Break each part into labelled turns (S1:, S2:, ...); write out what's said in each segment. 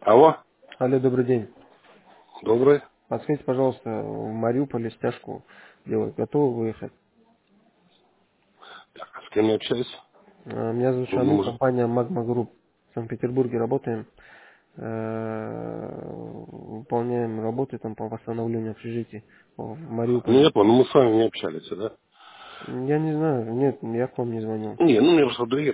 S1: Алло,
S2: Алло, добрый день.
S1: добрый.
S2: Подскажите, пожалуйста, в Мариуполе стяжку делать. Готовы выехать?
S1: Так, а с кем я общаюсь?
S2: Меня зовут
S1: Ну,
S2: Шамиль,
S1: может,
S2: компания Magma Group. В Санкт-Петербурге работаем. Выполняем работы там по восстановлению общежитий в
S1: ну я
S2: Мариуполе.
S1: понял, ну мы с вами не общались, да?
S2: Я не знаю, нет, я к вам не звонил.
S1: Не, ну мне просто другие.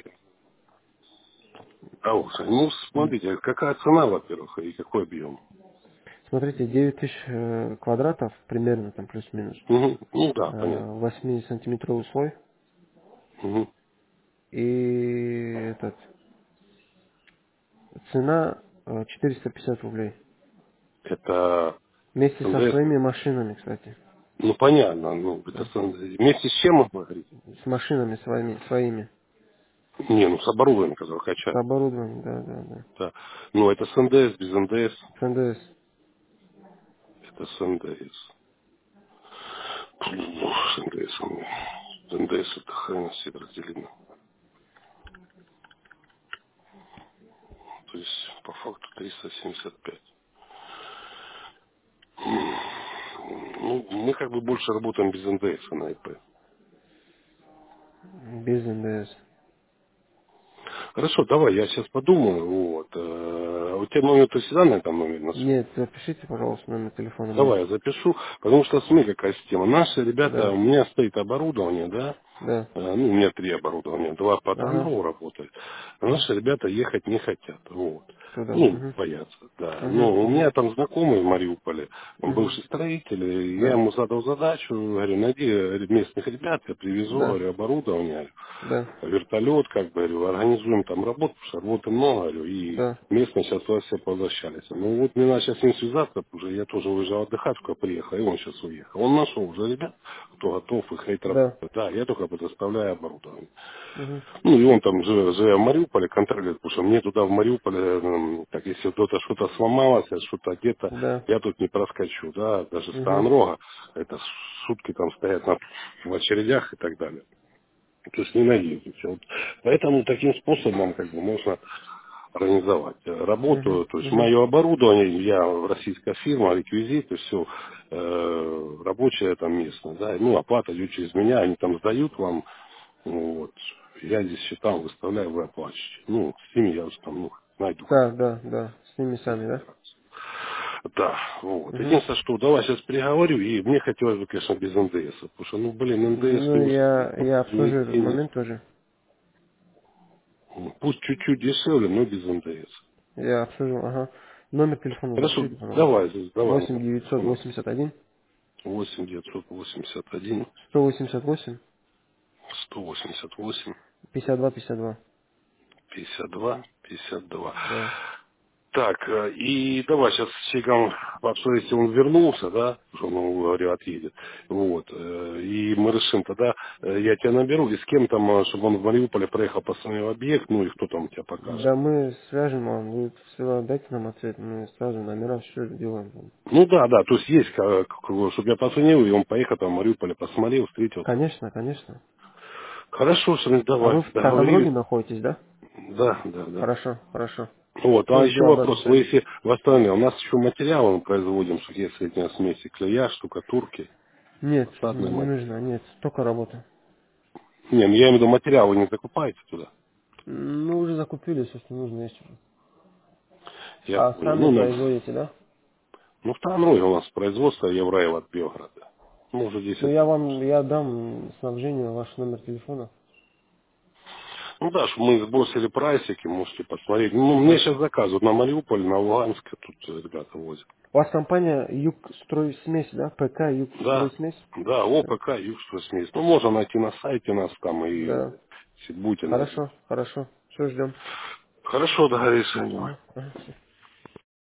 S1: А вот, ну смотрите, какая цена, во-первых, и какой объем?
S2: Смотрите, 9 тысяч квадратов, примерно там плюс-минус.
S1: Угу. Ну да, понятно.
S2: 8-сантиметровый слой.
S1: Угу.
S2: И цена 450 рублей.
S1: Это
S2: Вместе со
S1: СНДС.
S2: своими машинами, кстати.
S1: Ну понятно, ну это
S2: Да.
S1: вместе с чем вы говорите?
S2: С машинами своими.
S1: Не, ну с оборудованием, которое
S2: С
S1: качают.
S2: оборудованием, да, да, да.
S1: Да. Ну это с НДС, без НДС.
S2: С НДС.
S1: Это с НДС. Ну, с НДС. С НДС это хрен себе разделено. То есть по факту 375. Ну, мы как бы больше работаем без НДС на ИП.
S2: Без НДС.
S1: Хорошо, давай, я сейчас подумаю. Вот. У тебя номер, ты всегда на этом номере на связи?
S2: Нет, запишите, пожалуйста, номер телефона мой.
S1: Давай я запишу, потому что смотри, какая система. Наши ребята,
S2: Да,
S1: у меня стоит оборудование, да,
S2: да.
S1: ну, у меня три оборудования, два по
S2: Ага.
S1: Таганрогу работают. А наши ребята ехать не хотят, вот.
S2: Туда.
S1: Ну,
S2: Угу.
S1: боятся, да.
S2: Угу.
S1: Но у
S2: Угу.
S1: меня там знакомый в Мариуполе, он
S2: Угу.
S1: бывший строитель, и я
S2: Да.
S1: ему задал задачу, говорю, найди местных ребят, я привезу,
S2: Да.
S1: говорю, оборудование,
S2: Да.
S1: вертолет, как бы, говорю, организуем там работу, потому что работы много, говорю, и
S2: Да.
S1: местные сейчас туда все возвращались. Ну вот мне надо сейчас с ним связаться, уже я тоже уезжал отдыхать, только приехал, и он сейчас уехал. Он нашел уже ребят, кто готов их работать.
S2: Да.
S1: Да, я только предоставляю оборудование.
S2: Угу.
S1: Ну и он там, живя в Мариуполе, контролирует, потому что мне туда в Мариуполе, так если кто-то что-то сломалось, что-то где-то,
S2: Да.
S1: я тут не проскочу, да, даже с
S2: Угу.
S1: Таганрога, это сутки там стоят в очередях и так далее. То есть не наездить. Вот. Поэтому таким способом как бы можно организовать
S2: Угу.
S1: работу. То есть
S2: Угу.
S1: мое оборудование, я российская фирма, реквизиты, все рабочее там местное, да, ну оплата идет через меня, они там сдают вам, ну, вот, я здесь счетам, выставляю, вы оплачиваете. Ну, с ними я уже там, ну, найду
S2: Да,
S1: как-то.
S2: да, да. С ними сами, да?
S1: Да, вот.
S2: Угу.
S1: Единственное, что давай сейчас переговорю, и мне хотелось бы, конечно, без НДС. Потому что, ну, блин, НДС,
S2: Ну,
S1: ну,
S2: я обслужу этот
S1: не,
S2: момент тоже.
S1: пусть чуть-чуть дешевле, но без НДС.
S2: Я обслужу, ага. Номер телефона
S1: Хорошо,
S2: запишите, пожалуйста.
S1: давай номер телефона.
S2: 8 981
S1: 8 981
S2: 188
S1: 188
S2: 52 52.
S1: 52 52.
S2: Да.
S1: Так, и давай сейчас с Чеком обсудим, если он вернулся, да, что он, говорю, отъедет. Вот. И мы решим тогда, я тебя наберу, и с кем там, чтобы он в Мариуполе проехал по своему объект, ну и кто там тебя покажет.
S2: Да, мы свяжем вам, вы все дайте нам ответ, мы сразу номера все сделаем.
S1: Ну да, да, то есть есть, чтобы я позвонил, и он поехал там в Мариуполе, посмотрел, встретился.
S2: Конечно, конечно.
S1: Хорошо, Шрин,
S2: А
S1: давай,
S2: вы в Таганроге
S1: договорились.
S2: находитесь, да?
S1: Да, да, да.
S2: Хорошо, хорошо.
S1: Вот, а
S2: Все,
S1: еще
S2: жду обратной
S1: вопрос, вы
S2: связи.
S1: если восстановили, у нас еще материалы мы производим, что есть средняя смеси, клея, штукатурки,
S2: Нет,
S1: фасадный
S2: не
S1: материал.
S2: нужно, нет, только работа.
S1: Не, ну я имею в виду материал, вы не закупаете туда.
S2: Ну, уже закупили все, что нужно есть уже.
S1: Я
S2: А
S1: понял.
S2: сами
S1: Ну,
S2: производите, да?
S1: ну в Таганроге у нас производство Евраил от Белграда. Ну, уже
S2: Ну,
S1: 10 лет.
S2: я дам снабжению ваш номер телефона.
S1: Ну да, что мы сбросили прайсики, можете посмотреть. Ну, мне сейчас заказывают на Мариуполь, на Луганск, тут ребята возят.
S2: У вас компания Юг Стройсмесь, да? ПК Юг
S1: Да,
S2: Стройсмесь?
S1: да, ОПК, Югство смесь. Ну, можно найти на сайте нас там и
S2: Да.
S1: если будете найдете.
S2: Хорошо, хорошо. Все, ждем.
S1: Хорошо, договорились.
S2: Ага, ага, всё.